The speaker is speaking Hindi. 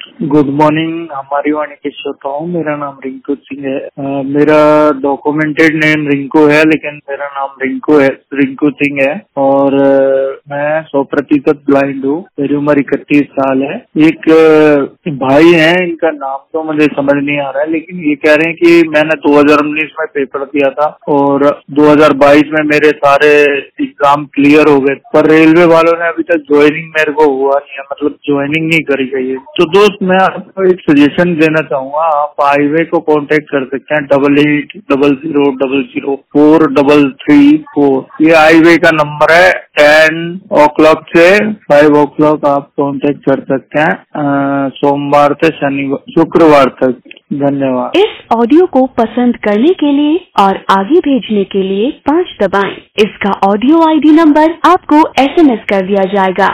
गुड मॉर्निंग हमारी वाणी के श्रोताओं। मेरा नाम रिंकू सिंह है। मेरा डॉक्यूमेंटेड नेम रिंकू है, लेकिन मेरा नाम रिंकू सिंह है और मैं 100% ब्लाइंड हूँ। मेरी उम्र 31 साल है। एक भाई है, इनका नाम तो मुझे समझ नहीं आ रहा है, लेकिन ये कह रहे हैं कि मैंने 2019 में पेपर दिया था और 2022 में मेरे सारे एग्जाम क्लियर हो गए, पर रेलवे वालों ने अभी तक ज्वाइनिंग मेरे को हुआ नहीं है, मतलब ज्वाइनिंग नहीं करी गई है। तो दोस्त, मैं आपको एक सजेशन देना चाहूंगा। आप हाईवे को कांटेक्ट कर सकते हैं 8800004334। ये हाईवे का नंबर है। 10 o'clock से 5 o'clock आप कांटेक्ट कर सकते हैं, सोमवार से शुक्रवार तक। धन्यवाद। इस ऑडियो को पसंद करने के लिए और आगे भेजने के लिए 5 दबाएं। इसका ऑडियो ID नंबर आपको SMS कर दिया जाएगा।